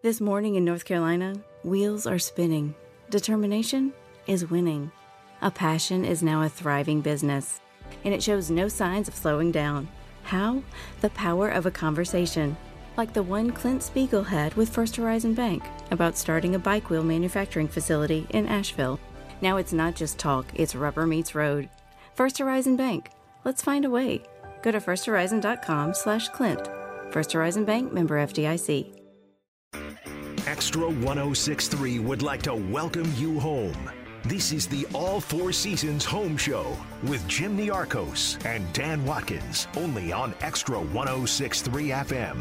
This morning in North Carolina, wheels are spinning. Determination is winning. A passion is now a thriving business, and it shows no signs of slowing down. How? The power of a conversation, like the one Clint Spiegel had with First Horizon Bank about starting a bike wheel manufacturing facility in Asheville. Now it's not just talk, it's rubber meets road. First Horizon Bank. Let's find a way. Go to firsthorizon.com/Clint. First Horizon Bank, member FDIC. Extra 1063 would like to welcome you home. This is the All Four Seasons Home Show with Jim Niarchos and Dan Watkins, only on Extra 1063 FM.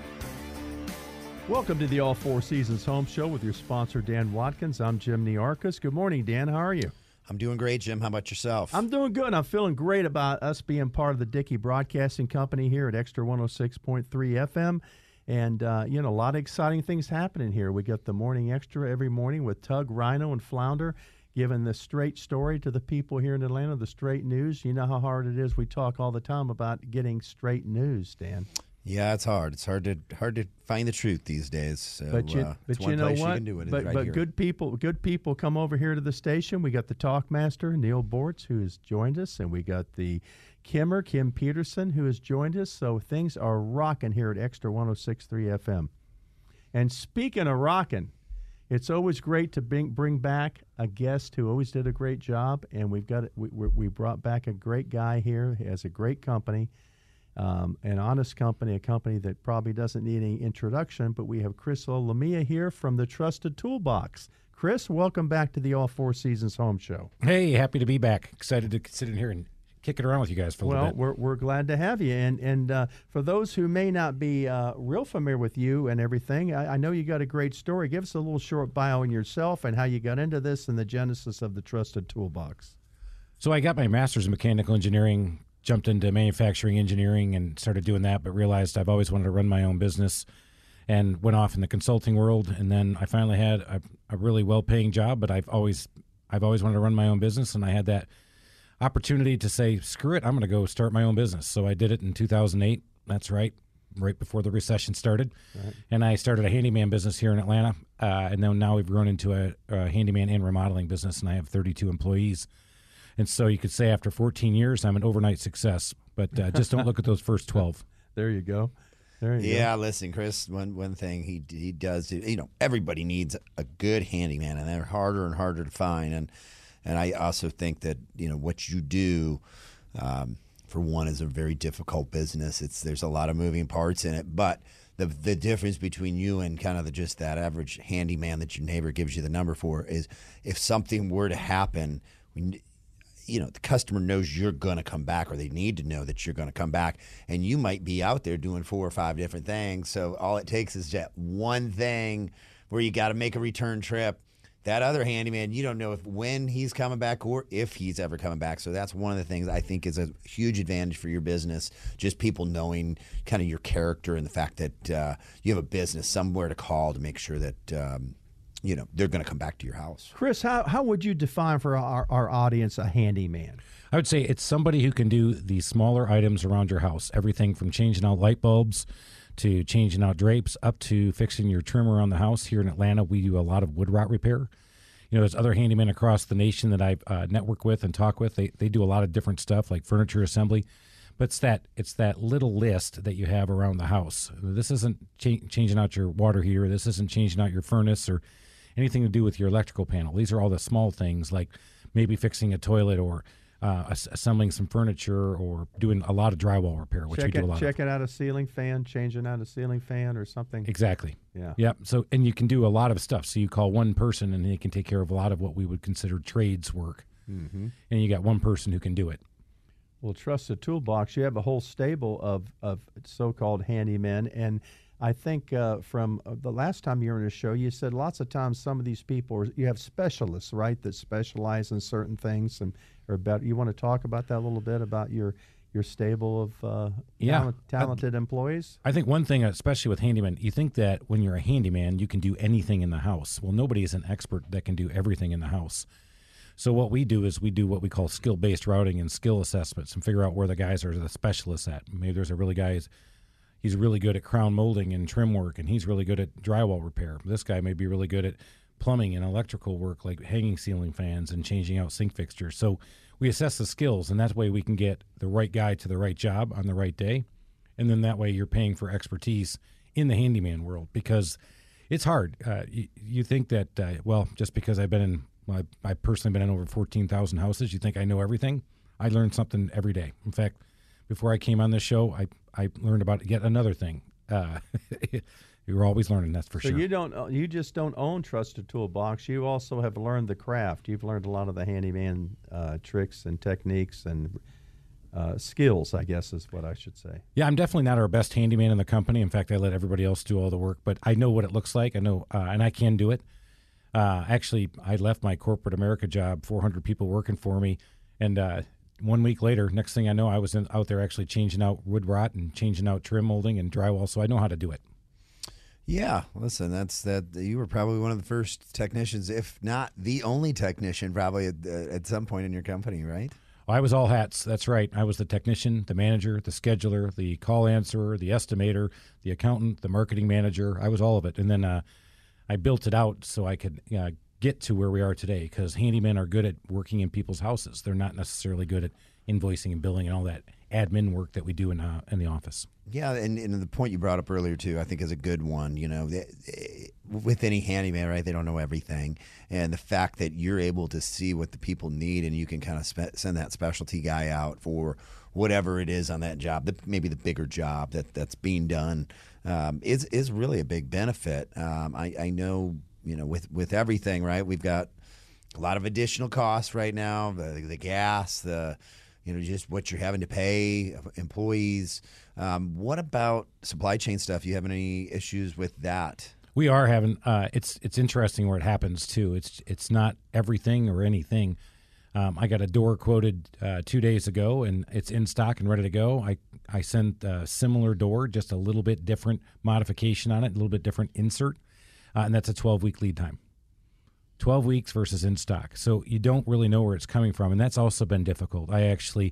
Welcome to the All Four Seasons Home Show with your sponsor, Dan Watkins. I'm Jim Niarchos. Good morning, Dan. How are you? I'm doing great, Jim. How about yourself? I'm doing good. I'm feeling great about us being part of the Dickey Broadcasting Company here at Extra 106.3 FM. And, a lot of exciting things happening here. We got the Morning Extra every morning with Tug, Rhino, and Flounder, giving the straight story to the people here in Atlanta, the straight news. You know how hard it is. We talk all the time about getting straight news, Dan. Yeah, it's hard. It's hard to find the truth these days. So, but you know what? You can do it but right here. good people come over here to the station. We got the talk master Neil Bortz, who has joined us, and we got the Kim Peterson, who has joined us. So things are rocking here at Extra 106.3 FM. And speaking of rocking, it's always great to bring back a guest who always did a great job, and we brought back a great guy here. He has a great company. An honest company, a company that probably doesn't need any introduction, but we have Chris Olamia here from the Trusted Toolbox. Chris, welcome back to the All Four Seasons Home Show. Hey, happy to be back. Excited to sit in here and kick it around with you guys for a little bit. Well, we're glad to have you. And for those who may not be real familiar with you and everything, I know you got a great story. Give us a little short bio on yourself and how you got into this and the genesis of the Trusted Toolbox. So I got my master's in mechanical engineering, jumped into manufacturing engineering and started doing that, but realized I've always wanted to run my own business and went off in the consulting world. And then I finally had a really well-paying job, but I've always wanted to run my own business, and I had that opportunity to say, screw it, I'm going to go start my own business. So I did it in 2008. That's right before the recession started. Right. And I started a handyman business here in Atlanta. And then now we've grown into a handyman and remodeling business, and I have 32 employees. And so you could say after 14 years, I'm an overnight success, but just don't look at those first 12. There you go. Yeah, listen, Chris, one thing he does, everybody needs a good handyman, and they're harder and harder to find. And I also think that, what you do, for one, is a very difficult business. There's a lot of moving parts in it, but the difference between you and kind of just that average handyman that your neighbor gives you the number for is if something were to happen, the customer knows you're going to come back, or they need to know that you're going to come back, and you might be out there doing 4 or 5 different things. So all it takes is that one thing where you got to make a return trip. That other handyman, you don't know when he's coming back or if he's ever coming back. So that's one of the things I think is a huge advantage for your business, just people knowing kind of your character and the fact that you have a business, somewhere to call to make sure that they're going to come back to your house. Chris, how would you define for our audience a handyman? I would say it's somebody who can do the smaller items around your house, everything from changing out light bulbs to changing out drapes up to fixing your trim around the house. Here in Atlanta, we do a lot of wood rot repair. There's other handymen across the nation that I network with and talk with. They do a lot of different stuff like furniture assembly. But it's that little list that you have around the house. This isn't changing out your water heater. This isn't changing out your furnace or anything to do with your electrical panel. These are all the small things, like maybe fixing a toilet or assembling some furniture or doing a lot of drywall repair, which we do a lot of. Checking out a ceiling fan, changing out a ceiling fan or something. Exactly. Yeah. Yep. So, and you can do a lot of stuff. So you call one person and they can take care of a lot of what we would consider trades work. Mm-hmm. And you got one person who can do it. Well, Trusted Toolbox, you have a whole stable of so-called handymen, and I think from the last time you were on the show, you said lots of times some of these people, you have specialists, right, that specialize in certain things. You want to talk about that a little bit, about your stable of talented employees? I think one thing, especially with handymen, you think that when you're a handyman, you can do anything in the house. Well, nobody is an expert that can do everything in the house. So what we do is we do what we call skill-based routing and skill assessments and figure out where the guys are the specialists at. Maybe there's a really guy he's really good at crown molding and trim work, and he's really good at drywall repair. This guy may be really good at plumbing and electrical work, like hanging ceiling fans and changing out sink fixtures. So we assess the skills, and that way we can get the right guy to the right job on the right day. And then that way you're paying for expertise in the handyman world, because it's hard. You think that, just because I've personally been in over 14,000 houses, you think I know everything. I learn something every day. In fact, before I came on this show, I learned about yet another thing. You're always learning, that's for sure. So you just don't own Trusted Toolbox. You also have learned the craft. You've learned a lot of the handyman tricks and techniques and skills, I guess is what I should say. Yeah, I'm definitely not our best handyman in the company. In fact, I let everybody else do all the work, but I know what it looks like. I know, and I can do it. Actually, I left my corporate America job, 400 people working for me, and 1 week later, next thing I know, I was out there actually changing out wood rot and changing out trim molding and drywall, so I know how to do it. Yeah, listen, you were probably one of the first technicians, if not the only technician, probably at some point in your company, right? Well, I was all hats. That's right. I was the technician, the manager, the scheduler, the call answerer, the estimator, the accountant, the marketing manager. I was all of it. And then I built it out so I could get to where we are today, because handymen are good at working in people's houses. They're not necessarily good at invoicing and billing and all that admin work that we do in the office. Yeah, and the point you brought up earlier, too, I think is a good one. You know, with any handyman, right, they don't know everything. And the fact that you're able to see what the people need and you can kind of send that specialty guy out for whatever it is on that job, maybe the bigger job that's being done, is really a big benefit. I know, you know, with everything, right, we've got a lot of additional costs right now, the gas, just what you're having to pay employees. What about supply chain stuff? You having any issues with that? We are having. It's interesting where it happens too. It's not everything or anything. I got a door quoted 2 days ago, and it's in stock and ready to go. I sent a similar door, just a little bit different modification on it, a little bit different insert, and that's a 12-week lead time. 12 weeks versus in stock. So you don't really know where it's coming from, and that's also been difficult. I actually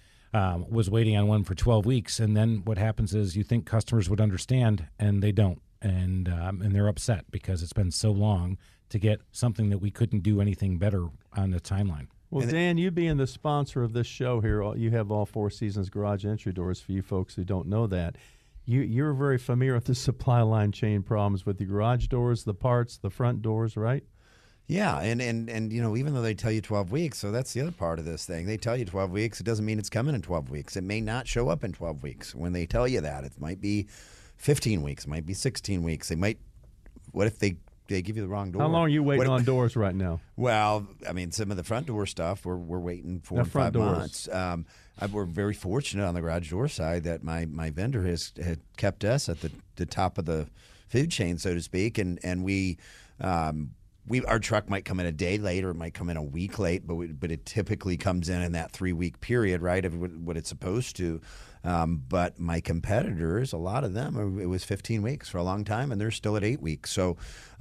was waiting on one for 12 weeks, and then what happens is you think customers would understand, and they don't, and they're upset because it's been so long to get something that we couldn't do anything better on the timeline. Well, Dan, you being the sponsor of this show here, you have all Four Seasons garage entry doors for you folks who don't know that. You're very familiar with the supply line chain problems with the garage doors, the parts, the front doors, right? Yeah, and even though they tell you 12 weeks, so that's the other part of this thing. They tell you 12 weeks, it doesn't mean it's coming in 12 weeks. It may not show up in 12 weeks. When they tell you that, it might be 15 weeks, it might be 16 weeks. What if they give you the wrong door? How long are you waiting on doors right now? Well, I mean, some of the front door stuff, we're waiting 4 and 5 months. We're very fortunate on the garage door side that my vendor had kept us at the top of the food chain, so to speak, and we our truck might come in a day late or it might come in a week late, but it typically comes in that 3-week period, right, of what it's supposed to. But my competitors, a lot of them, it was 15 weeks for a long time, and they're still at 8 weeks. So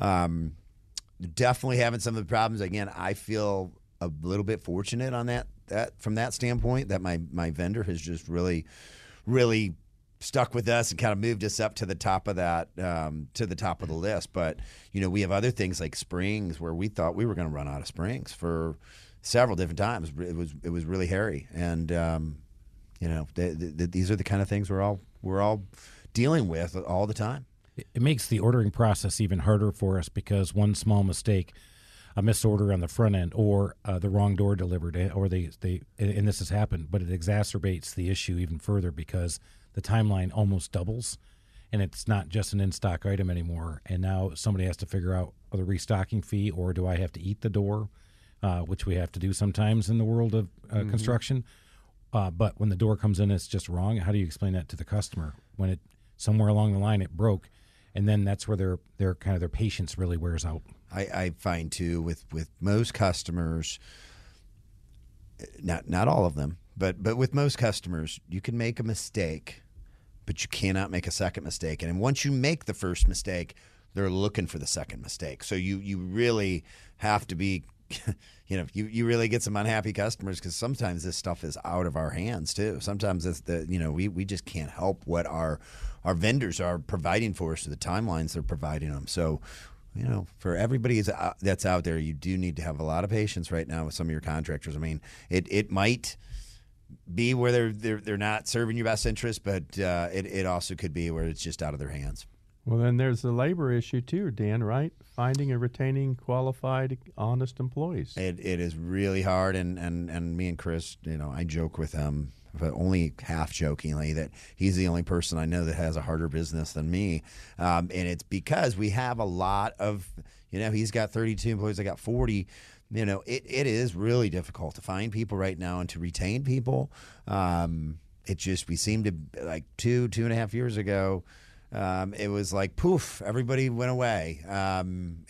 definitely having some of the problems. Again, I feel a little bit fortunate on that from that standpoint, that my vendor has just really, really stuck with us and kind of moved us up to the top of that, to the top of the list. But, we have other things like springs where we thought we were going to run out of springs for several different times. It was really hairy. And, these are the kind of things we're all dealing with all the time. It makes the ordering process even harder for us because one small mistake, a misorder on the front end, or the wrong door delivered, or they and this has happened, but it exacerbates the issue even further because the timeline almost doubles, and it's not just an in-stock item anymore. And now somebody has to figure out the restocking fee, or do I have to eat the door, which we have to do sometimes in the world of construction. But when the door comes in, it's just wrong. How do you explain that to the customer when it somewhere along the line it broke? And then that's where their patience really wears out. I find too with most customers, not all of them, but with most customers, you can make a mistake, but you cannot make a second mistake. And once you make the first mistake, they're looking for the second mistake. So you really have to be you really get some unhappy customers because sometimes this stuff is out of our hands too. Sometimes it's we just can't help what our vendors are providing for us, or the timelines they're providing them. So, for everybody that's out there, you do need to have a lot of patience right now with some of your contractors. I mean, it might be where they're not serving your best interest, but it also could be where it's just out of their hands. Well, then there's the labor issue too, Dan, right? Finding and retaining qualified, honest employees. It is really hard, and me and Chris, I joke with him, but only half jokingly, that he's the only person I know that has a harder business than me. And it's because we have a lot of, he's got 32 employees, I got 40. It is really difficult to find people right now and to retain people. We seem to, like 2.5 years ago, it was like poof, everybody went away, and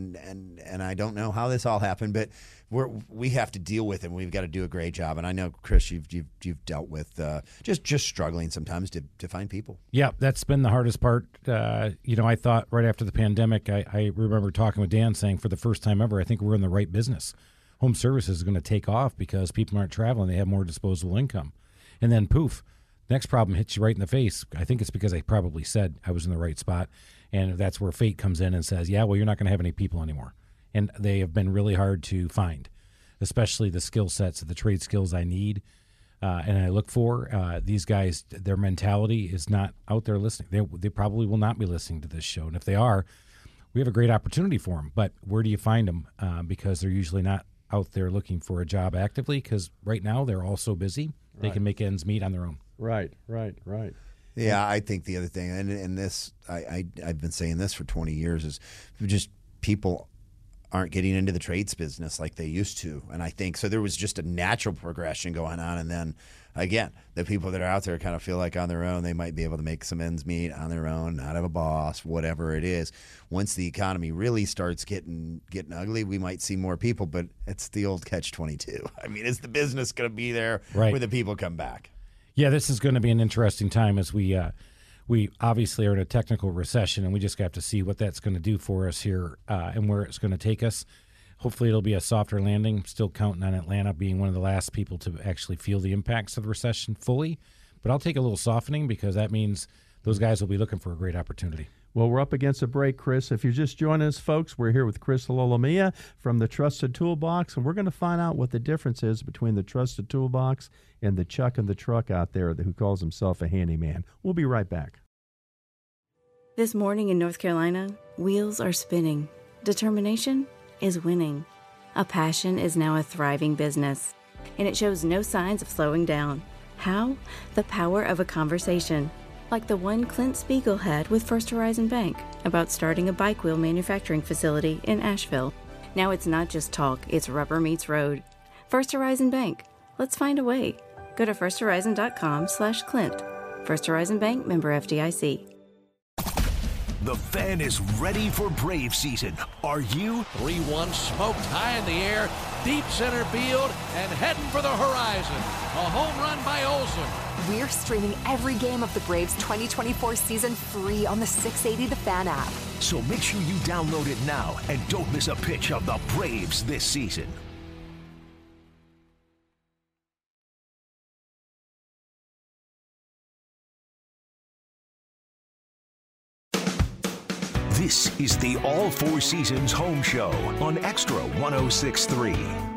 I don't know how this all happened, but we have to deal with it. And we've got to do a great job. And I know, Chris, you've dealt with just struggling sometimes to find people. Yeah, that's been the hardest part. I thought right after the pandemic, I remember talking with Dan saying, for the first time ever, I think we're in the right business. Home services is going to take off because people aren't traveling; they have more disposable income, and then poof. Next problem hits you right in the face. I think it's because I probably said I was in the right spot, and that's where fate comes in and says, yeah, well, you're not going to have any people anymore. And they have been really hard to find, especially the skill sets, the trade skills I need and I look for. These guys, their mentality is not out there listening. They probably will not be listening to this show, and if they are, we have a great opportunity for them. But where do you find them? Because they're usually not out there looking for a job actively, because right now they're all so busy, they can make ends meet on their own. Right. Yeah, I think the other thing, and this, I've been saying this for 20 years, is just people aren't getting into the trades business like they used to. And I think, so there was just a natural progression going on. And then, again, the people that are out there kind of feel like on their own, they might be able to make some ends meet on their own, not have a boss, whatever it is. Once the economy really starts getting ugly, we might see more people, but it's the old catch-22. I mean, is the business going to be there where the people come back? Yeah, this is going to be an interesting time as we obviously are in a technical recession, and we just have to see what that's going to do for us here and where it's going to take us. Hopefully it'll be a softer landing. Still counting on Atlanta being one of the last people to actually feel the impacts of the recession fully. But I'll take a little softening, because that means those guys will be looking for a great opportunity. Well, we're up against a break, Chris. If you're just joining us, folks, we're here with Chris Lolomia from the Trusted Toolbox, and we're going to find out what the difference is between the Trusted Toolbox and the Chuck in the truck out there who calls himself a handyman. We'll be right back. This morning in North Carolina, wheels are spinning. Determination is winning. A passion is now a thriving business, and it shows no signs of slowing down. How? The power of a conversation, like the one Clint Spiegel had with First Horizon Bank about starting a bike wheel manufacturing facility in Asheville. Now it's not just talk, it's rubber meets road. First Horizon Bank. Let's find a way. Go to firsthorizon.com/Clint. First Horizon Bank, member FDIC. The Fan is ready for Brave season. Are you? 3-1 smoked high in the air, deep center field, and heading for the horizon. A home run by Olsen. We're streaming every game of the Braves 2024 season free on the 680 The Fan app. So make sure you download it now and don't miss a pitch of the Braves this season. This is the All Four Seasons Home Show on Extra 106.3.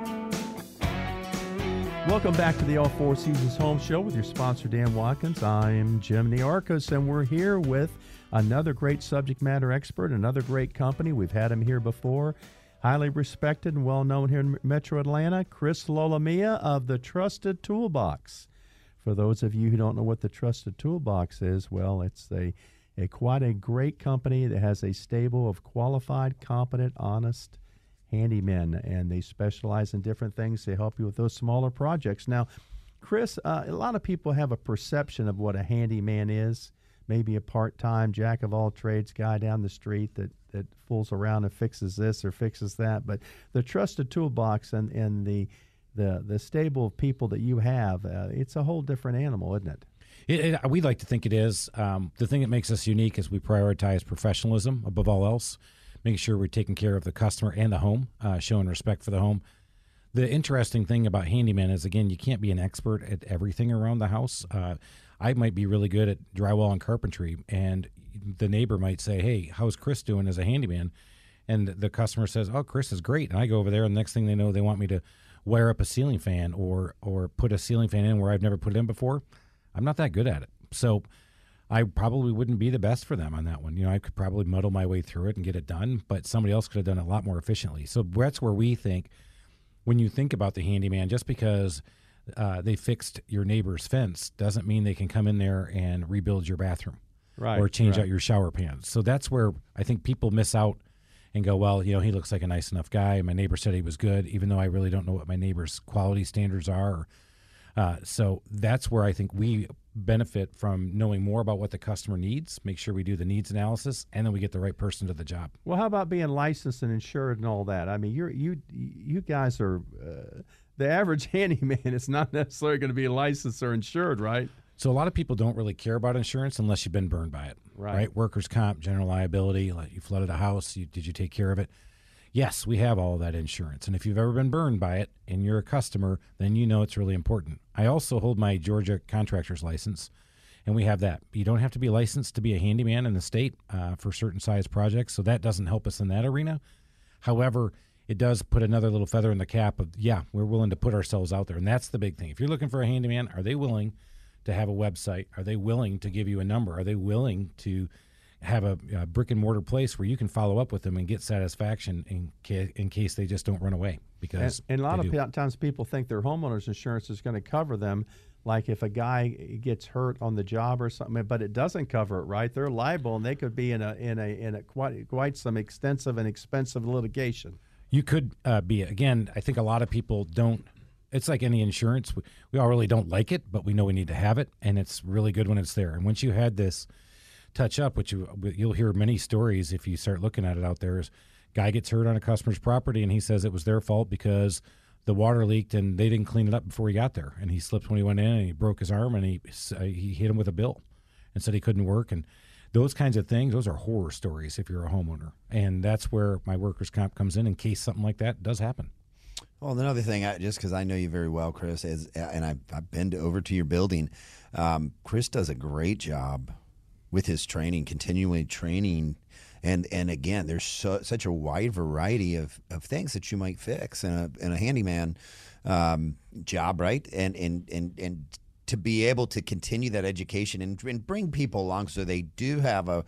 Welcome back to the All Four Seasons Home Show with your sponsor, Dan Watkins. I'm Jim Niarchos, and we're here with another great subject matter expert, another great company. We've had him here before. Highly respected and well-known here in Metro Atlanta, Chris Lolomia of the Trusted Toolbox. For those of you who don't know what the Trusted Toolbox is, well, it's quite a great company that has a stable of qualified, competent, honest handymen, and they specialize in different things to help you with those smaller projects. Now, Chris, a lot of people have a perception of what a handyman is, maybe a part-time jack-of-all-trades guy down the street that fools around and fixes this or fixes that. But the Trusted Toolbox and the stable of people that you have, it's a whole different animal, isn't it? We like to think it is. The thing that makes us unique is we prioritize professionalism above all else, making sure we're taking care of the customer and the home, showing respect for the home. The interesting thing about handyman is, again, you can't be an expert at everything around the house. I might be really good at drywall and carpentry, and the neighbor might say, hey, how's Chris doing as a handyman? And the customer says, oh, Chris is great. And I go over there, and the next thing they know, they want me to wire up a ceiling fan or put a ceiling fan in where I've never put it in before. I'm not that good at it. So I probably wouldn't be the best for them on that one. I could probably muddle my way through it and get it done, but somebody else could have done it a lot more efficiently. So that's where we think, when you think about the handyman, just because they fixed your neighbor's fence doesn't mean they can come in there and rebuild your bathroom or change out your shower pans. So that's where I think people miss out and go, well, he looks like a nice enough guy. My neighbor said he was good, even though I really don't know what my neighbor's quality standards are. So that's where I think we benefit from knowing more about what the customer needs, make sure we do the needs analysis, and then we get the right person to the job. Well, how about being licensed and insured and all that? I mean, you guys are the average handyman is not necessarily going to be licensed or insured, right? So a lot of people don't really care about insurance unless you've been burned by it, right? Workers' comp, general liability, like you flooded a house, did you take care of it? Yes, we have all that insurance. And if you've ever been burned by it and you're a customer, then you know it's really important. I also hold my Georgia contractor's license, and we have that. You don't have to be licensed to be a handyman in the state for certain size projects, so that doesn't help us in that arena. However, it does put another little feather in the cap of, we're willing to put ourselves out there. And that's the big thing. If you're looking for a handyman, are they willing to have a website? Are they willing to give you a number? Are they willing to have a brick and mortar place where you can follow up with them and get satisfaction in case they just don't run away? Because and a lot of times people think their homeowner's insurance is going to cover them, like if a guy gets hurt on the job or something, but it doesn't cover it, right? They're liable, and they could be in a quite some extensive and expensive litigation. You could be. Again, I think a lot of people don't. It's like any insurance. We all really don't like it, but we know we need to have it, and it's really good when it's there. And once you had this touch up, which you'll hear many stories if you start looking at it out there, is guy gets hurt on a customer's property and he says it was their fault because the water leaked and they didn't clean it up before he got there, and he slipped when he went in and he broke his arm and he hit him with a bill and said he couldn't work. And those kinds of things, those are horror stories if you're a homeowner, and that's where my workers' comp comes in case something like that does happen. Well, another thing, just because I know you very well, Chris, is, and I've been over to your building, Chris does a great job with his training, continually training. And again, there's such a wide variety of things that you might fix in a handyman job, right? And to be able to continue that education and bring people along so they do have a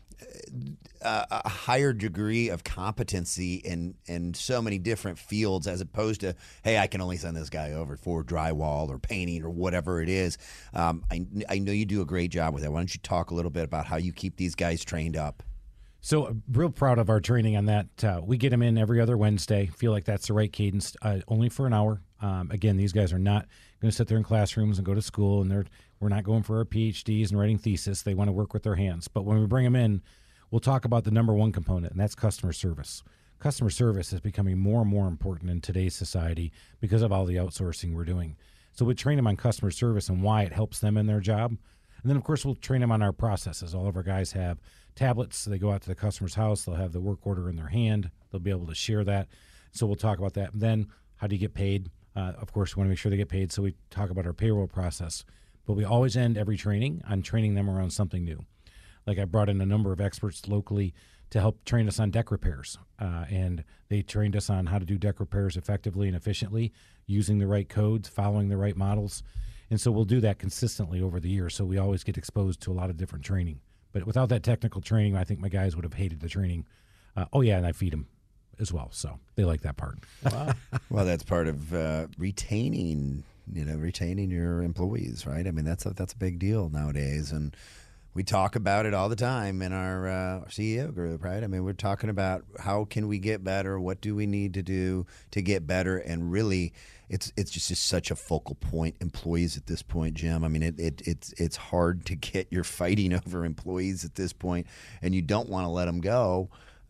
higher degree of competency in so many different fields, as opposed to, hey, I can only send this guy over for drywall or painting or whatever it is. I know you do a great job with that. Why don't you talk a little bit about how you keep these guys trained up? So real proud of our training on that. We get them in every other Wednesday. Feel like that's the right cadence, only for an hour. Again, these guys are not going to sit there in classrooms and go to school, and we're not going for our PhDs and writing thesis. They want to work with their hands. But when we bring them in, we'll talk about the number one component, and that's customer service. Customer service is becoming more and more important in today's society because of all the outsourcing we're doing. So we train them on customer service and why it helps them in their job. And then, of course, we'll train them on our processes. All of our guys have tablets. So they go out to the customer's house. They'll have the work order in their hand. They'll be able to share that. So we'll talk about that. And then how do you get paid? Of course, we want to make sure they get paid. So we talk about our payroll process. But we always end every training on training them around something new. Like I brought in a number of experts locally to help train us on deck repairs. And they trained us on how to do deck repairs effectively and efficiently, using the right codes, following the right models. And so we'll do that consistently over the years. So we always get exposed to a lot of different training. But without that technical training, I think my guys would have hated the training. And I feed them as well. So they like that part. Wow. Well, that's part of retaining your employees, right? I mean, that's a big deal nowadays. And we talk about it all the time in our CEO group, right? I mean, we're talking about how can we get better? What do we need to do to get better? And really, it's just such a focal point, employees at this point, Jim. I mean, it's hard to get. You're fighting over employees at this point, and you don't want to let them go.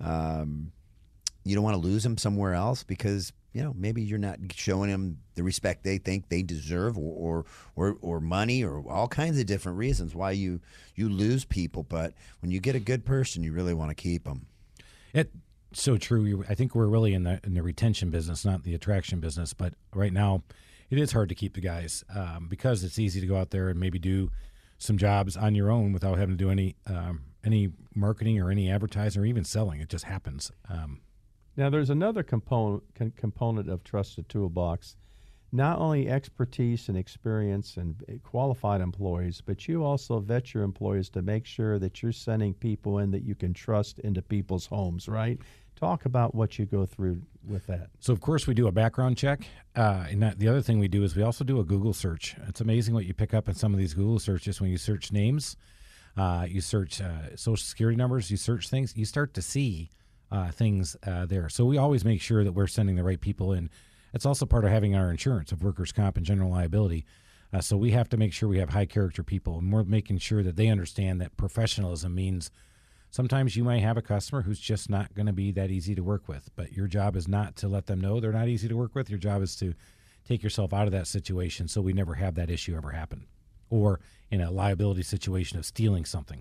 You don't want to lose them somewhere else because, maybe you're not showing them the respect they think they deserve or money or all kinds of different reasons why you lose people. But when you get a good person, you really want to keep them. So true. I think we're really in the retention business, not the attraction business. But right now, it is hard to keep the guys because it's easy to go out there and maybe do some jobs on your own without having to do any marketing or any advertising or even selling. It just happens. Now, there's another component of Trusted Toolbox. Not only expertise and experience and qualified employees, but you also vet your employees to make sure that you're sending people in that you can trust into people's homes, right? Talk about what you go through with that. So, of course, we do a background check. The other thing we do is we also do a Google search. It's amazing what you pick up in some of these Google searches when you search names, you search Social Security numbers, you search things, you start to see things there. So we always make sure that we're sending the right people in. It's also part of having our insurance of workers' comp and general liability. So we have to make sure we have high-character people, and we're making sure that they understand that professionalism means sometimes you might have a customer who's just not going to be that easy to work with, but your job is not to let them know they're not easy to work with. Your job is to take yourself out of that situation so we never have that issue ever happen, or in a liability situation of stealing something.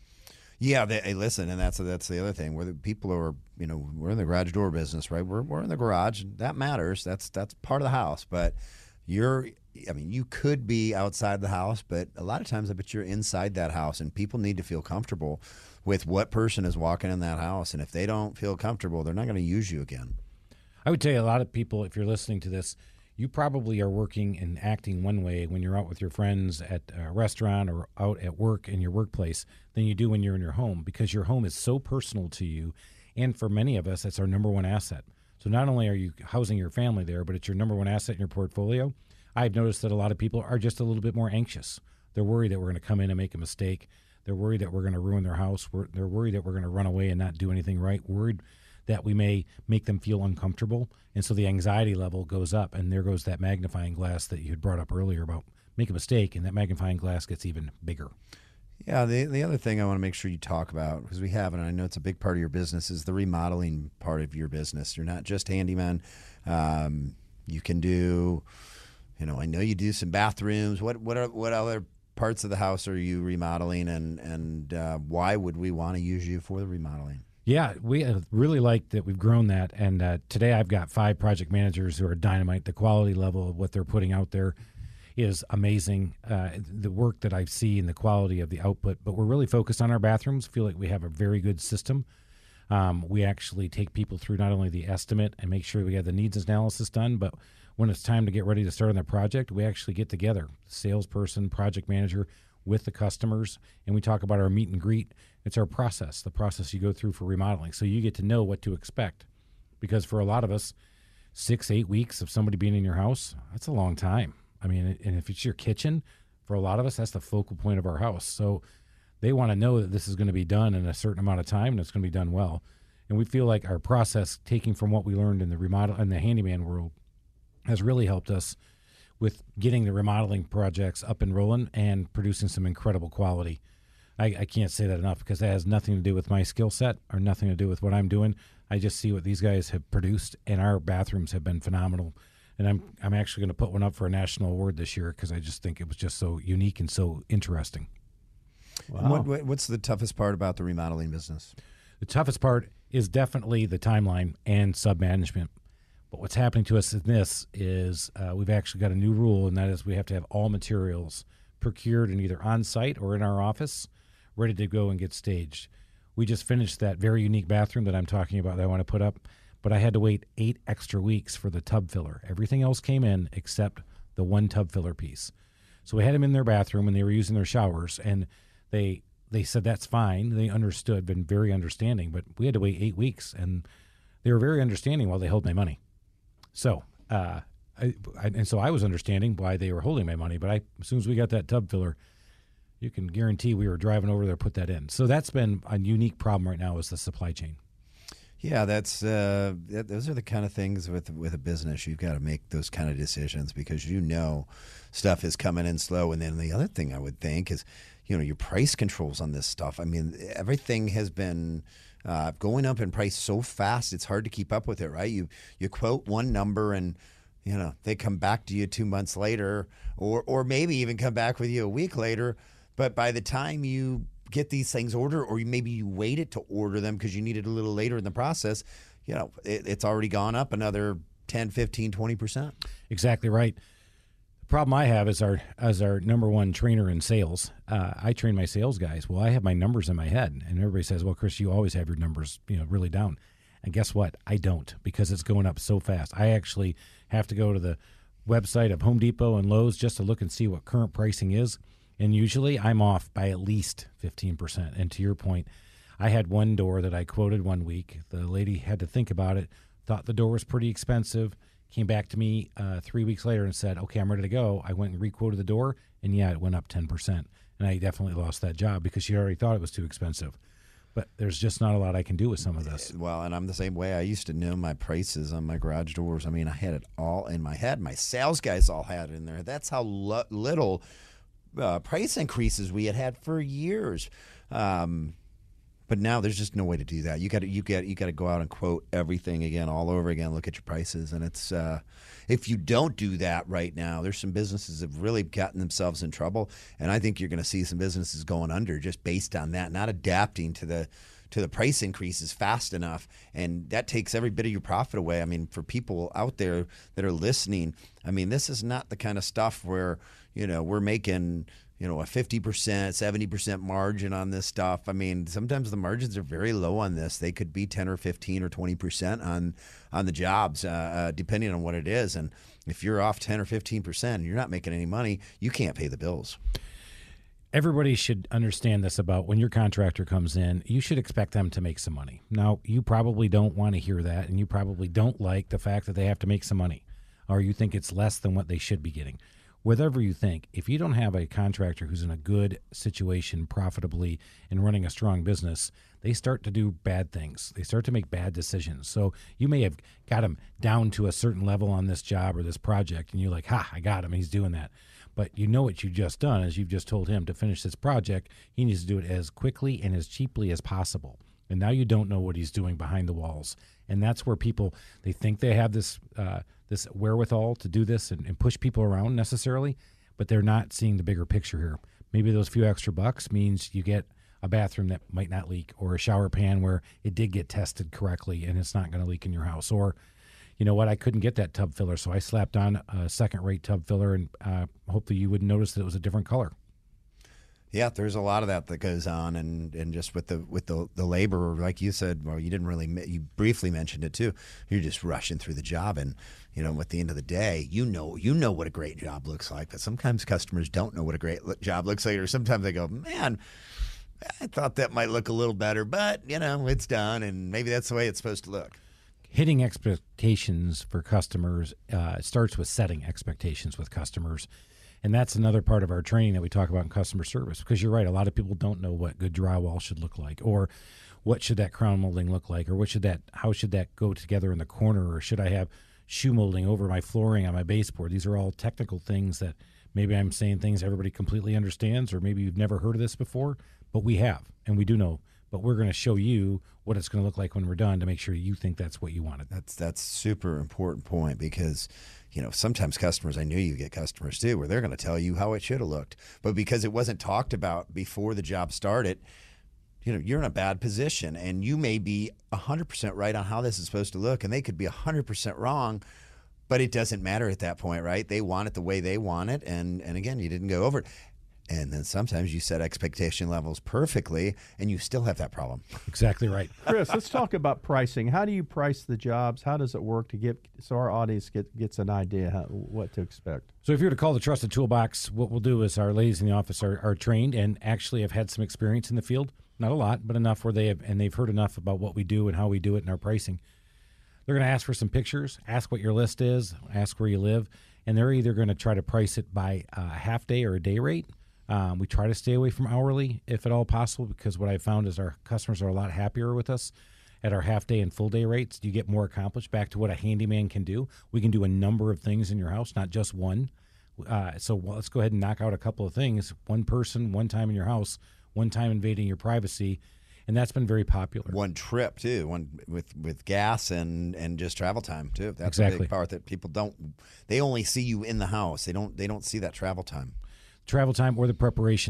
Yeah, hey, listen, and that's the other thing. Where the people are, we're in the garage door business, right? We're in the garage, and that matters. That's part of the house. But you could be outside the house, but a lot of times I bet you're inside that house, and people need to feel comfortable with what person is walking in that house. And if they don't feel comfortable, they're not going to use you again. I would tell you a lot of people, if you're listening to this, you probably are working and acting one way when you're out with your friends at a restaurant or out at work in your workplace than you do when you're in your home, because your home is so personal to you. And for many of us, that's our number one asset. So not only are you housing your family there, but it's your number one asset in your portfolio. I've noticed that a lot of people are just a little bit more anxious. They're worried that we're going to come in and make a mistake. They're worried that we're going to ruin their house. They're worried that we're going to run away and not do anything right. Worried that we may make them feel uncomfortable. And so the anxiety level goes up, and there goes that magnifying glass that you had brought up earlier about make a mistake, and that magnifying glass gets even bigger. Yeah, the other thing I want to make sure you talk about, because we haven't, and I know it's a big part of your business, is the remodeling part of your business. You're not just handyman. You can do, I know you do some bathrooms. What other parts of the house are you remodeling, and why would we want to use you for the remodeling? Yeah, we really like that we've grown that, and today I've got 5 project managers who are dynamite. The quality level of what they're putting out there is amazing. The work that I see and the quality of the output, but we're really focused on our bathrooms. Feel like we have a very good system. We actually take people through not only the estimate and make sure we have the needs analysis done, but when it's time to get ready to start on the project, we actually get together, salesperson, project manager, with the customers, and we talk about our meet and greet. It's our process, the process you go through for remodeling. So you get to know what to expect, because for a lot of us, 6-8 weeks of somebody being in your house, that's a long time. I mean, and if it's your kitchen, for a lot of us, that's the focal point of our house. So they want to know that this is going to be done in a certain amount of time, and it's going to be done well. And we feel like our process, taking from what we learned in the remodel and the handyman world, has really helped us with getting the remodeling projects up and rolling and producing some incredible quality. I can't say that enough, because that has nothing to do with my skill set or nothing to do with what I'm doing. I just see what these guys have produced, and our bathrooms have been phenomenal. And I'm actually going to put one up for a national award this year, because I just think it was just so unique and so interesting. Wow. What's the toughest part about the remodeling business? The toughest part is definitely the timeline and sub-management. But what's happening to us in this is we've actually got a new rule, and that is we have to have all materials procured and either on-site or in our office, ready to go and get staged. We just finished that very unique bathroom that I'm talking about that I want to put up, but I had to wait 8 extra weeks for the tub filler. Everything else came in except the one tub filler piece. So we had them in their bathroom, and they were using their showers, and they said that's fine. They understood, been very understanding, but we had to wait 8 weeks, and they were very understanding while they held my money. So, so I was understanding why they were holding my money, but as soon as we got that tub filler, you can guarantee we were driving over there to put that in. So that's been a unique problem right now, is the supply chain. Yeah, those are the kind of things with a business. You've got to make those kind of decisions, because stuff is coming in slow. And then the other thing I would think is, your price controls on this stuff. I mean, everything has been going up in price so fast, it's hard to keep up with it, right? You quote one number, and they come back to you 2 months later, or maybe even come back with you a week later. But by the time you get these things ordered, or maybe you waited to order them because you needed a little later in the process, it's already gone up another 10, 15, 20%. Exactly right. The problem I have is as our number one trainer in sales, I train my sales guys. Well, I have my numbers in my head, and everybody says, well, Chris, you always have your numbers, really down. And guess what? I don't, because it's going up so fast. I actually have to go to the website of Home Depot and Lowe's just to look and see what current pricing is. And usually I'm off by at least 15%. And to your point, I had one door that I quoted one week. The lady had to think about it, thought the door was pretty expensive, came back to me 3 weeks later and said, okay, I'm ready to go. I went and re-quoted the door, and yeah, it went up 10%. And I definitely lost that job because she already thought it was too expensive. But there's just not a lot I can do with some of this. Well, and I'm the same way. I used to know my prices on my garage doors. I mean, I had it all in my head. My sales guys all had it in there. That's how little price increases we had for years. But now there's just no way to do that. You got to go out and quote everything again, all over again. Look at your prices, and it's if you don't do that right now, there's some businesses that have really gotten themselves in trouble, and I think you're going to see some businesses going under just based on that, not adapting to the price increases fast enough, and that takes every bit of your profit away. I mean, for people out there that are listening, I mean, this is not the kind of stuff where we're making a 50%, 70% margin on this stuff. I mean, sometimes the margins are very low on this. They could be 10 or 15 or 20% on the jobs, depending on what it is. And if you're off 10 or 15% and you're not making any money, you can't pay the bills. Everybody should understand this about when your contractor comes in, you should expect them to make some money. Now, you probably don't want to hear that, and you probably don't like the fact that they have to make some money, or you think it's less than what they should be getting. Whatever you think, if you don't have a contractor who's in a good situation profitably and running a strong business, they start to do bad things. They start to make bad decisions. So you may have got him down to a certain level on this job or this project, and you're like, I got him. He's doing that. But what you've just done is you've just told him to finish this project. He needs to do it as quickly and as cheaply as possible. And now you don't know what he's doing behind the walls. And that's where people, they think they have this this wherewithal to do this and push people around necessarily, but they're not seeing the bigger picture here. Maybe those few extra bucks means you get a bathroom that might not leak, or a shower pan where it did get tested correctly and it's not going to leak in your house. Or, I couldn't get that tub filler, so I slapped on a second-rate tub filler, and hopefully you would notice that it was a different color. Yeah, there's a lot of that goes on, and just with the labor, like you said, well, you briefly mentioned it too. You're just rushing through the job, and at the end of the day, you know what a great job looks like, but sometimes customers don't know what a great job looks like, or sometimes they go, man, I thought that might look a little better, but it's done, and maybe that's the way it's supposed to look. Hitting expectations for customers starts with setting expectations with customers. And that's another part of our training that we talk about in customer service, because you're right. A lot of people don't know what good drywall should look like, or what should that crown molding look like, or how should that go together in the corner, or should I have shoe molding over my flooring on my baseboard? These are all technical things that maybe I'm saying things everybody completely understands, or maybe you've never heard of this before, but we have, and we do know. But we're going to show you what it's going to look like when we're done to make sure you think that's what you wanted. That's super important point, because sometimes customers, I knew you get customers too, where they're going to tell you how it should have looked. But because it wasn't talked about before the job started, you're in a bad position, and you may be 100% right on how this is supposed to look, and they could be 100% wrong, but it doesn't matter at that point, right? They want it the way they want it, and again, you didn't go over it. And then sometimes you set expectation levels perfectly, and you still have that problem. Exactly right. Chris, let's talk about pricing. How do you price the jobs? How does it work so our audience gets an idea what to expect? So if you were to call the Trusted Toolbox, what we'll do is our ladies in the office are trained and actually have had some experience in the field. Not a lot, but enough where they've heard enough about what we do and how we do it in our pricing. They're going to ask for some pictures, ask what your list is, ask where you live, and they're either going to try to price it by a half day or a day rate. We try to stay away from hourly if at all possible, because what I found is our customers are a lot happier with us at our half day and full day rates. You get more accomplished. Back to what a handyman can do. We can do a number of things in your house, not just one. So let's go ahead and knock out a couple of things. One person, one time in your house, one time invading your privacy. And that's been very popular. One trip too, one with gas and just travel time too. That's exactly a big part that people don't. They only see you in the house. They don't see that travel time. Travel time or the preparation.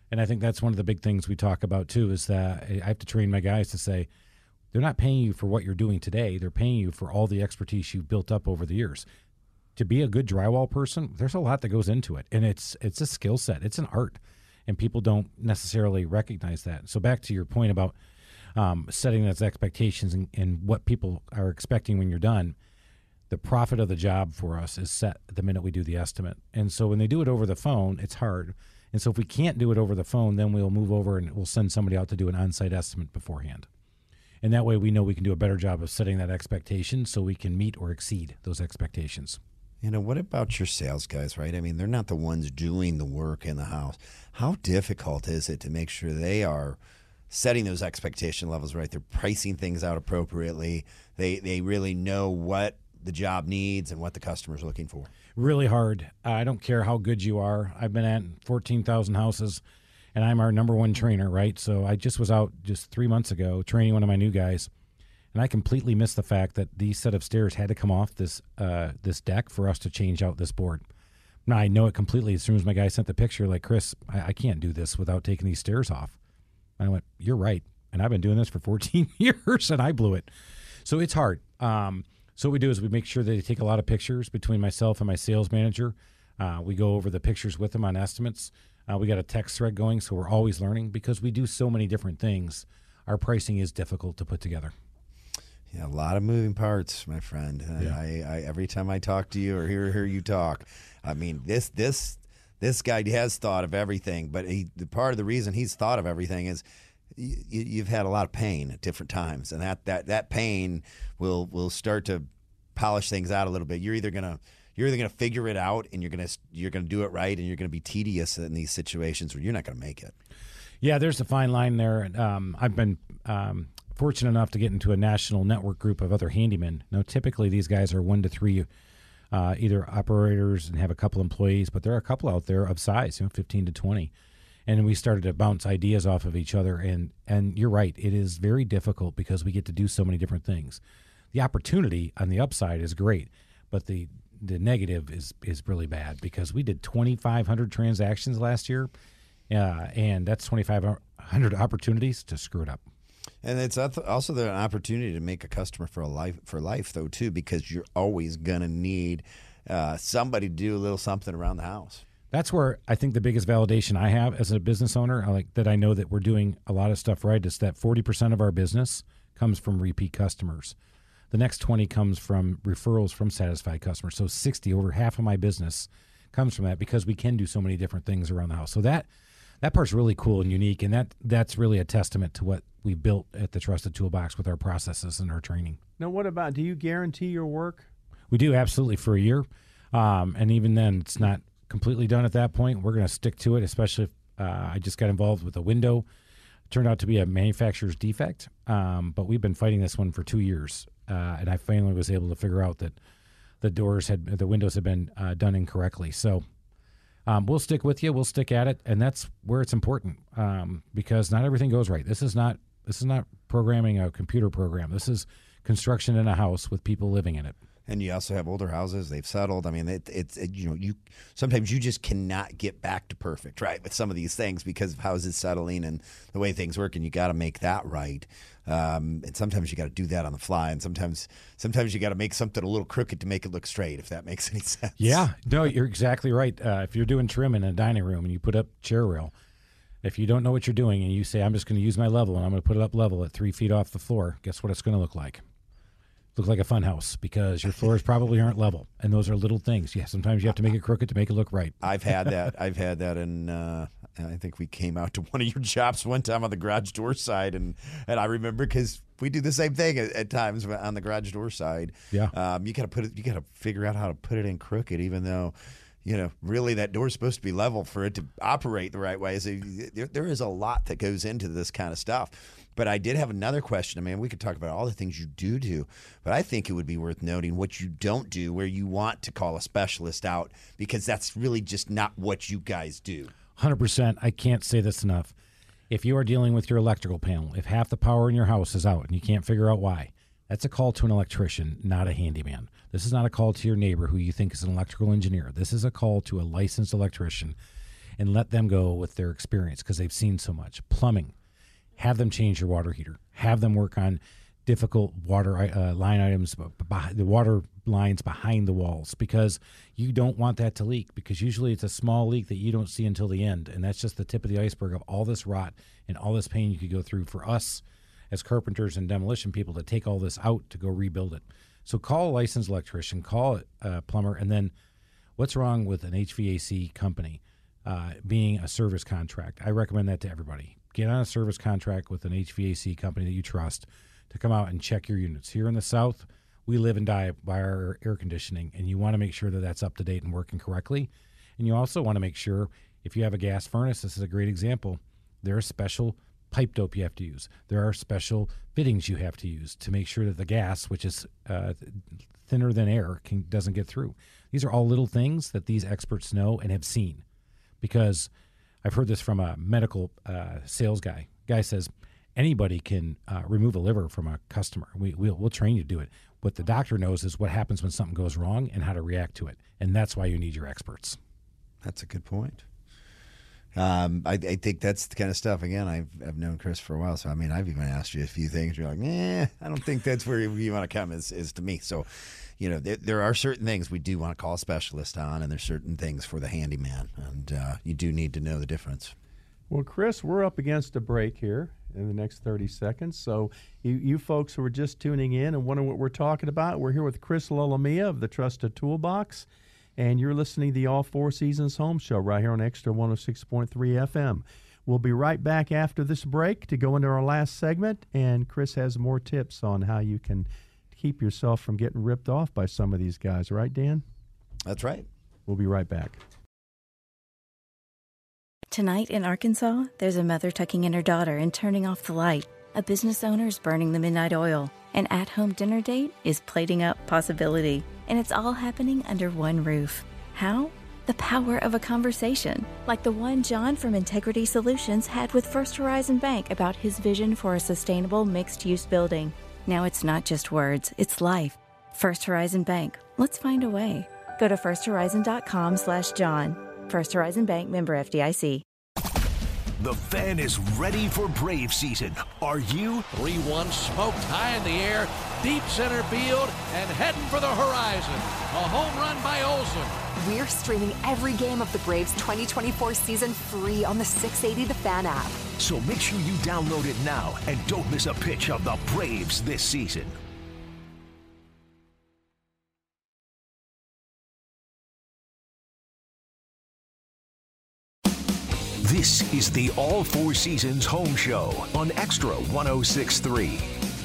And I think that's one of the big things we talk about too, is that I have to train my guys to say, they're not paying you for what you're doing today. They're paying you for all the expertise you've built up over the years. To be a good drywall person, there's a lot that goes into it. And it's a skill set. It's an art. And people don't necessarily recognize that. So back to your point about setting those expectations and what people are expecting when you're done, the profit of the job for us is set the minute we do the estimate. And so when they do it over the phone, it's hard. And so if we can't do it over the phone, then we'll move over and we'll send somebody out to do an on-site estimate beforehand. And that way we know we can do a better job of setting that expectation so we can meet or exceed those expectations. What about your sales guys, right? I mean, they're not the ones doing the work in the house. How difficult is it to make sure they are setting those expectation levels right? They're pricing things out appropriately. They really know what the job needs and what the customer's looking for. Really hard. I don't care how good you are. I've been at 14,000 houses, and I'm our number one trainer, right? So I just was out just 3 months ago training one of my new guys, and I completely missed the fact that these set of stairs had to come off this deck for us to change out this board. Now, I know it completely as soon as my guy sent the picture, like, Chris, I can't do this without taking these stairs off. And I went, you're right. And I've been doing this for 14 years, and I blew it. So it's hard. So what we do is we make sure that they take a lot of pictures between myself and my sales manager. We go over the pictures with them on estimates. We got a text thread going, so we're always learning because we do so many different things. Our pricing is difficult to put together. Yeah, a lot of moving parts, my friend. Yeah. I every time I talk to you or hear you talk, I mean, this guy has thought of everything, but part of the reason he's thought of everything is you've had a lot of pain at different times, and that pain will start to polish things out a little bit. You're either gonna figure it out, and you're gonna do it right, and you're gonna be tedious in these situations where you're not gonna make it. Yeah, there's a fine line there. I've been fortunate enough to get into a national network group of other handymen. Now, typically these guys are 1 to 3 either operators and have a couple employees, but there are a couple out there of size, 15 to 20. And we started to bounce ideas off of each other. And you're right, it is very difficult because we get to do so many different things. The opportunity on the upside is great, but the negative is really bad because we did 2,500 transactions last year, and that's 2,500 opportunities to screw it up. And it's also an opportunity to make a customer for life, though, too, because you're always going to need somebody to do a little something around the house. That's where I think the biggest validation I have as a business owner, I know that we're doing a lot of stuff right, is that 40% of our business comes from repeat customers. The next 20 comes from referrals from satisfied customers. So 60, over half of my business comes from that because we can do so many different things around the house. So that part's really cool and unique, and that's really a testament to what we built at the Trusted Toolbox with our processes and our training. Now, what about, do you guarantee your work? We do, absolutely, for a year. And even then, it's not completely done at that point. We're going to stick to it, especially if I just got involved with a window. It turned out to be a manufacturer's defect, but we've been fighting this one for 2 years. And I finally was able to figure out that the windows had been done incorrectly. So we'll stick with you. We'll stick at it, and that's where it's important because not everything goes right. This is not programming a computer program. This is construction in a house with people living in it. And you also have older houses; they've settled. I mean, you sometimes you just cannot get back to perfect, right, with some of these things because of houses settling and the way things work, and you got to make that right. And sometimes you got to do that on the fly, and sometimes you got to make something a little crooked to make it look straight, if that makes any sense. Yeah, no, you're exactly right. If you're doing trim in a dining room and you put up chair rail, if you don't know what you're doing and you say, I'm just going to use my level and I'm going to put it up level at 3 feet off the floor, guess what it's going to look like? Look like a fun house because your floors probably aren't level, and those are little things. Yeah, sometimes you have to make it crooked to make it look right. I've had that, and I think we came out to one of your shops one time on the garage door side, and I remember because we do the same thing at times on the garage door side. Yeah, you got to figure out how to put it in crooked, even though really that door's supposed to be level for it to operate the right way. So there is a lot that goes into this kind of stuff. But I did have another question. I mean, we could talk about all the things you do, but I think it would be worth noting what you don't do, where you want to call a specialist out, because that's really just not what you guys do. 100%. I can't say this enough. If you are dealing with your electrical panel, if half the power in your house is out and you can't figure out why, that's a call to an electrician, not a handyman. This is not a call to your neighbor who you think is an electrical engineer. This is a call to a licensed electrician. and let them go with their experience because they've seen so much. Plumbing, have them change your water heater. Have them work on difficult water line items, the water lines behind the walls, because you don't want that to leak, because usually it's a small leak that you don't see until the end, and that's just the tip of the iceberg of all this rot and all this pain you could go through for us as carpenters and demolition people to take all this out to go rebuild it. So call a licensed electrician, call a plumber, and then what's wrong with an HVAC company being a service contract? I recommend that to everybody. Get on a service contract with an HVAC company that you trust to come out and check your units. Here in the South, we live and die by our air conditioning, and you want to make sure that that's up to date and working correctly. And you also want to make sure, if you have a gas furnace, this is a great example, there are special pipe dope you have to use. There are special fittings you have to use to make sure that the gas, which is thinner than air, doesn't get through. These are all little things that these experts know and have seen, because I've heard this from a medical sales guy. Guy says, anybody can remove a liver from a customer. We'll train you to do it. What the doctor knows is what happens when something goes wrong and how to react to it. And that's why you need your experts. That's a good point. I think that's the kind of stuff, again, I've known Chris for a while, so I mean, I've even asked you a few things. You're like, I don't think that's where you want to come is to me. So, you know, there are certain things we do want to call a specialist on, and there's certain things for the handyman, and you do need to know the difference. Well, Chris, we're up against a break here in the next 30 seconds. So you folks who are just tuning in and wondering what we're talking about, we're here with Chris Lalamia of the Trusted Toolbox, and you're listening to the All Four Seasons Home Show right here on Extra 106.3 FM. We'll be right back after this break to go into our last segment, and Chris has more tips on how you can keep yourself from getting ripped off by some of these guys. Right, Dan? That's right. We'll be right back. Tonight in Arkansas, there's a mother tucking in her daughter and turning off the light. A business owner is burning the midnight oil. An at-home dinner date is plating up possibility. And it's all happening under one roof. How? The power of a conversation, like the one John from Integrity Solutions had with First Horizon Bank about his vision for a sustainable mixed-use building. Now it's not just words, it's life. First Horizon Bank. Let's find a way. Go to firsthorizon.com/John. First Horizon Bank, member FDIC. The Fan is ready for Brave season. Are you? 3-1 smoked high in the air, deep center field, and heading for the horizon. A home run by Olsen. We're streaming every game of the Braves 2024 season free on the 680 The Fan app. So make sure you download it now and don't miss a pitch of the Braves this season. This is the All Four Seasons Home Show on Extra 106.3.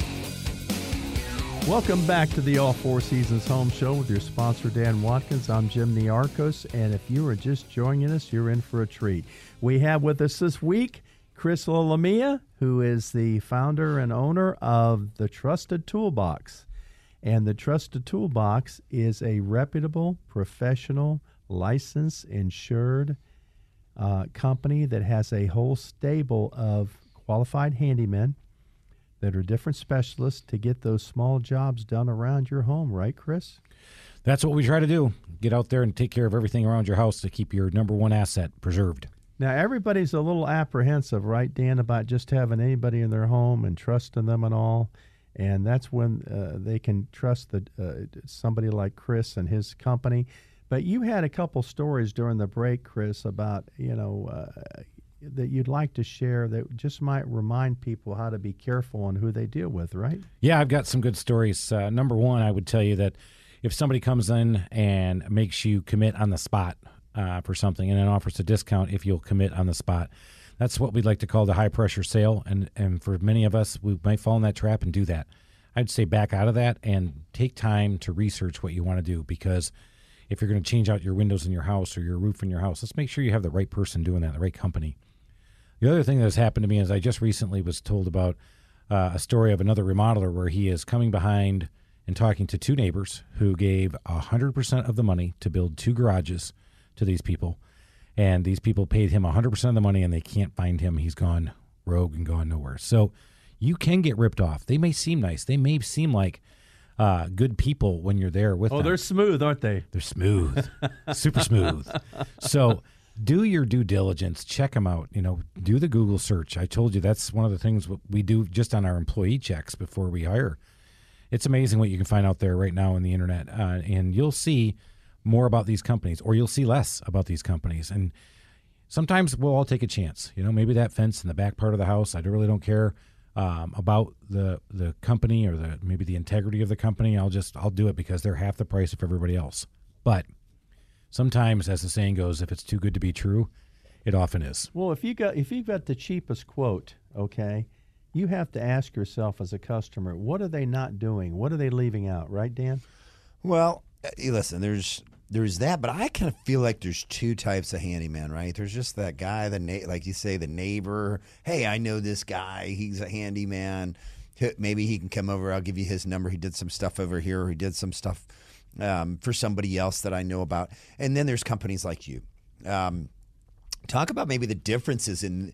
Welcome back to the All Four Seasons Home Show with your sponsor, Dan Watkins. I'm Jim Niarchos, and if you are just joining us, you're in for a treat. We have with us this week Chris Lalamia, who is the founder and owner of the Trusted Toolbox. And the Trusted Toolbox is a reputable, professional, licensed, insured company that has a whole stable of qualified handymen that are different specialists to get those small jobs done around your home, right, Chris? That's what we try to do. Get out there and take care of everything around your house to keep your number one asset preserved. Now, everybody's a little apprehensive, right, Dan, about just having anybody in their home and trusting them and all. And that's when they can trust somebody like Chris and his company. But you had a couple stories during the break, Chris, about, that you'd like to share that just might remind people how to be careful on who they deal with, right? Yeah, I've got some good stories. Number one, I would tell you that if somebody comes in and makes you commit on the spot for something and then offers a discount if you'll commit on the spot, that's what we'd like to call the high-pressure sale. And for many of us, we might fall in that trap and do that. I'd say back out of that and take time to research what you want to do, because if you're going to change out your windows in your house or your roof in your house, let's make sure you have the right person doing that, the right company. The other thing that has happened to me is I just recently was told about a story of another remodeler where he is coming behind and talking to two neighbors who gave 100% of the money to build two garages to these people. And these people paid him 100% of the money, and they can't find him. He's gone rogue and gone nowhere. So you can get ripped off. They may seem nice. They may seem like good people when you're there with them. Oh, they're smooth, aren't they? They're smooth, super smooth. So do your due diligence. Check them out. Do the Google search. I told you that's one of the things we do just on our employee checks before we hire. It's amazing what you can find out there right now on the internet, and you'll see more about these companies, or you'll see less about these companies. And sometimes we'll all take a chance. Maybe that fence in the back part of the house, I really don't care about the company or maybe the integrity of the company. I'll do it because they're half the price of everybody else. But sometimes, as the saying goes, if it's too good to be true, it often is. Well, if you've got the cheapest quote, okay, you have to ask yourself as a customer, what are they not doing? What are they leaving out? Right, Dan? Well, listen, there's that, but I kind of feel like there's two types of handyman, right? There's just that guy, like you say, the neighbor. Hey, I know this guy. He's a handyman. Maybe he can come over. I'll give you his number. He did some stuff over here. Or he did some stuff for somebody else that I know about. And then there's companies like you. Talk about maybe the differences in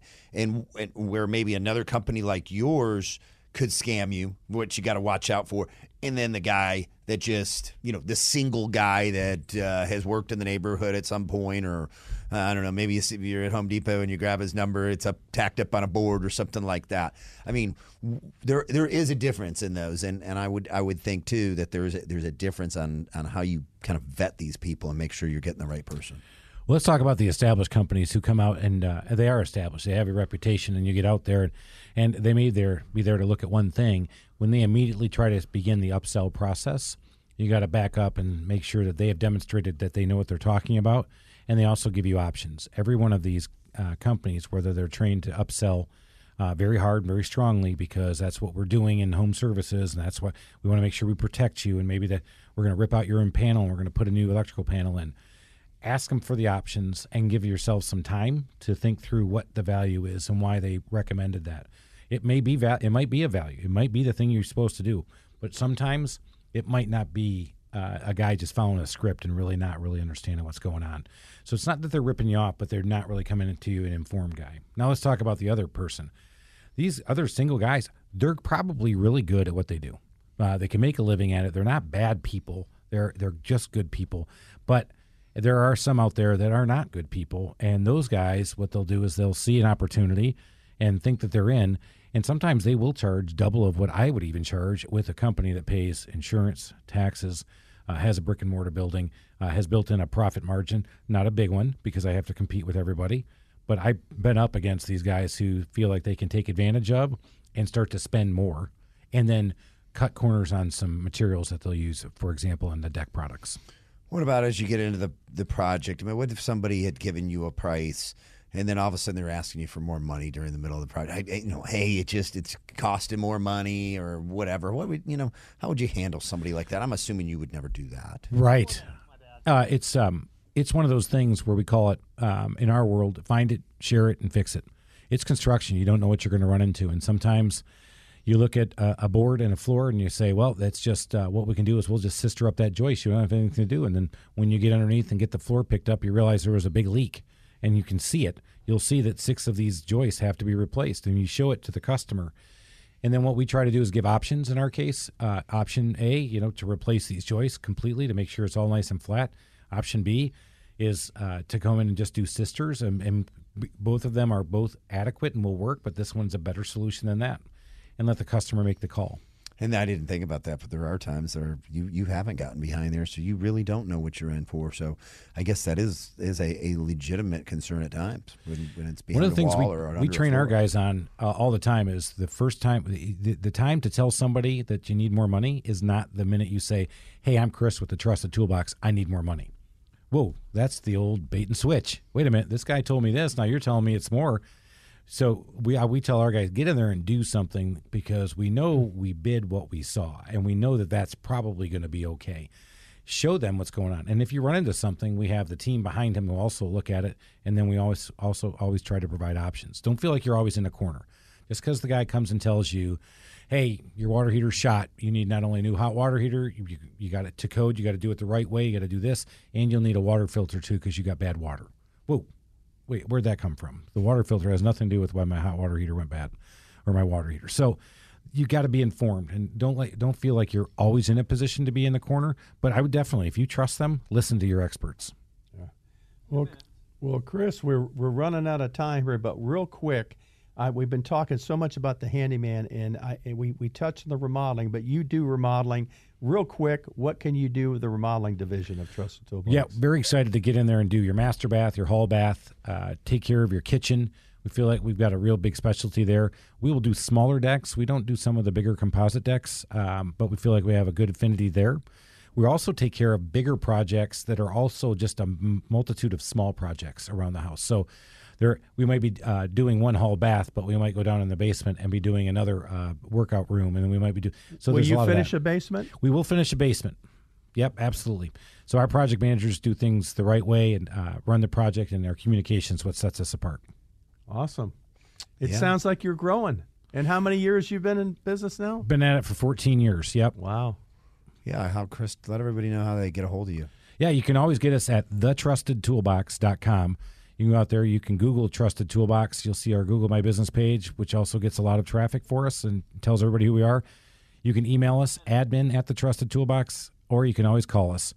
where maybe another company like yours could scam you, what you got to watch out for. And then the guy that just, the single guy that has worked in the neighborhood at some point, or I don't know, maybe you're at Home Depot and you grab his number, it's tacked up on a board or something like that. I mean, there is a difference in those, and I would think too that there's a difference on how you kind of vet these people and make sure you're getting the right person. Well, let's talk about the established companies who come out and they are established. They have a reputation, and you get out there and they may be there to look at one thing. When they immediately try to begin the upsell process, you got to back up and make sure that they have demonstrated that they know what they're talking about, and they also give you options. Every one of these companies, whether they're trained to upsell very hard and very strongly, because that's what we're doing in home services, and that's what we want to make sure we protect you, and maybe that we're going to rip out your own panel and we're going to put a new electrical panel in. Ask them for the options and give yourself some time to think through what the value is and why they recommended that. It might be a value. It might be the thing you're supposed to do, but sometimes it might not be a guy just following a script and really not really understanding what's going on. So it's not that they're ripping you off, but they're not really coming to you an informed guy. Now let's talk about the other person. These other single guys, they're probably really good at what they do. They can make a living at it. They're not bad people. They're just good people. But there are some out there that are not good people, and those guys, what they'll do is they'll see an opportunity and think that they're in, and sometimes they will charge double of what I would even charge with a company that pays insurance, taxes, has a brick and mortar building, has built in a profit margin, not a big one because I have to compete with everybody, but I've been up against these guys who feel like they can take advantage of and start to spend more and then cut corners on some materials that they'll use, for example, in the deck products. What about as you get into the project? I mean, what if somebody had given you a price and then all of a sudden they're asking you for more money during the middle of the project? Hey, it's costing more money or whatever. How would you handle somebody like that? I'm assuming you would never do that. Right. It's one of those things where we call it, in our world, find it, share it, and fix it. It's construction. You don't know what you're going to run into. And sometimes you look at a board and a floor and you say, well, that's just what we can do is we'll just sister up that joist. You don't have anything to do. And then when you get underneath and get the floor picked up, you realize there was a big leak and you can see it. You'll see that 6 of these joists have to be replaced, and you show it to the customer. And then what we try to do is give options in our case. Option A, to replace these joists completely to make sure it's all nice and flat. Option B is to come in and just do sisters, and both of them are both adequate and will work, but this one's a better solution than that. And let the customer make the call. And I didn't think about that, but there are times that you haven't gotten behind there, so you really don't know what you're in for. So I guess that is a legitimate concern at times when it's behind one of the things we train our floor. guys on all the time is the first time, the time to tell somebody that you need more money is not the minute you say, hey, I'm Chris with the Trusted Toolbox, I need more money. Whoa, that's the old bait and switch. Wait a minute, this guy told me this, now you're telling me it's more. So we tell our guys, get in there and do something because we know we bid what we saw, and we know that that's probably going to be okay. Show them what's going on. And if you run into something, we have the team behind him who also look at it, and then we always try to provide options. Don't feel like you're always in a corner. Just because the guy comes and tells you, hey, your water heater's shot, you need not only a new hot water heater, you got it to code, you got to do it the right way, you got to do this, and you'll need a water filter too because you got bad water. Whoa. Wait, where'd that come from? The water filter has nothing to do with why my hot water heater went bad or my water heater. So you got to be informed, and don't feel like you're always in a position to be in the corner. But I would definitely, if you trust them, listen to your experts. Yeah. Well, Well, Chris, we're running out of time here, but real quick, we've been talking so much about the handyman, and we touched on the remodeling, but you do remodeling. Real quick, what can you do with the remodeling division of Trusted Toolbox? Yeah, very excited to get in there and do your master bath, your hall bath, take care of your kitchen. We feel like we've got a real big specialty there. We will do smaller decks. We don't do some of the bigger composite decks, but we feel like we have a good affinity there. We also take care of bigger projects that are also just a multitude of small projects around the house. So we might be doing one hall bath, but we might go down in the basement and be doing another workout room, and then we might be doing. So will you finish a basement? We will finish a basement. Yep, absolutely. So our project managers do things the right way and run the project, and our communication's what sets us apart. Awesome. It sounds like you're growing. And how many years you've been in business now? Been at it for 14 years. Yep. Wow. Yeah, how Chris, let everybody know how they get a hold of you. Yeah, you can always get us at thetrustedtoolbox.com. You can go out there, you can Google Trusted Toolbox. You'll see our Google My Business page, which also gets a lot of traffic for us and tells everybody who we are. You can email us, admin@thetrustedtoolbox, or you can always call us,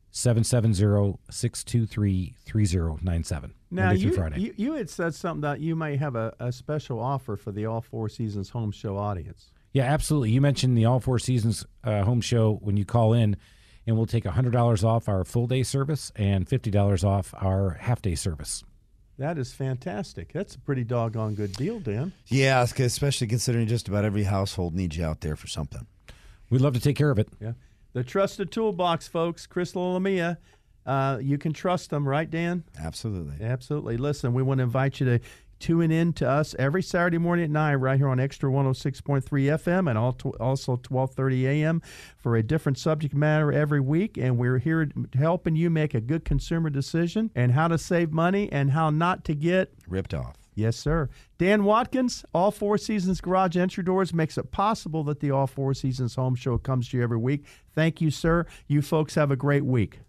770-623-3097. Now, Monday through Friday. You had said something that you might have a special offer for the All Four Seasons Home Show audience. Yeah, absolutely. You mentioned the All Four Seasons home show when you call in, and we'll take $100 off our full-day service and $50 off our half-day service. That is fantastic. That's a pretty doggone good deal, Dan. Yeah, especially considering just about every household needs you out there for something. We'd love to take care of it. Yeah. The Trusted Toolbox, folks. Chris Lalomia. You can trust them, right, Dan? Absolutely. Absolutely. Listen, we want to invite you to tune in to us every Saturday morning at 9 right here on Extra 106.3 FM and also 12:30 a.m. for a different subject matter every week. And we're here helping you make a good consumer decision and how to save money and how not to get ripped off. Yes, sir. Dan Watkins, All Four Seasons Garage Entry Doors, makes it possible that the All Four Seasons Home Show comes to you every week. Thank you, sir. You folks have a great week.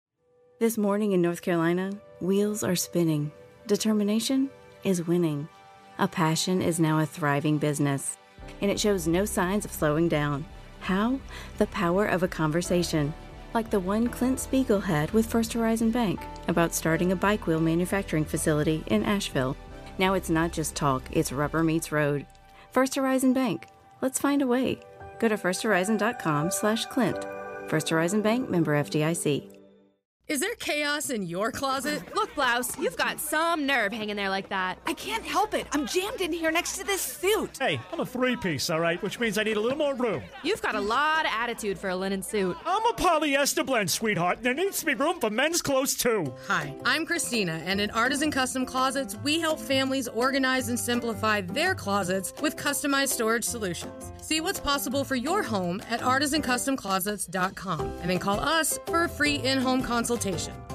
This morning in North Carolina, wheels are spinning. Determination is winning. A passion is now a thriving business, and it shows no signs of slowing down. How? The power of a conversation, like the one Clint Spiegel had with First Horizon Bank about starting a bike wheel manufacturing facility in Asheville. Now it's not just talk, it's rubber meets road. First Horizon Bank. Let's find a way. Go to firsthorizon.com/Clint. First Horizon Bank, member FDIC. Is there chaos in your closet? Look, Blouse, you've got some nerve hanging there like that. I can't help it. I'm jammed in here next to this suit. Hey, I'm a three-piece, all right, which means I need a little more room. You've got a lot of attitude for a linen suit. I'm a polyester blend, sweetheart, and there needs to be room for men's clothes, too. Hi, I'm Christina, and at Artisan Custom Closets, we help families organize and simplify their closets with customized storage solutions. See what's possible for your home at artisancustomclosets.com, and then call us for a free in-home consultation.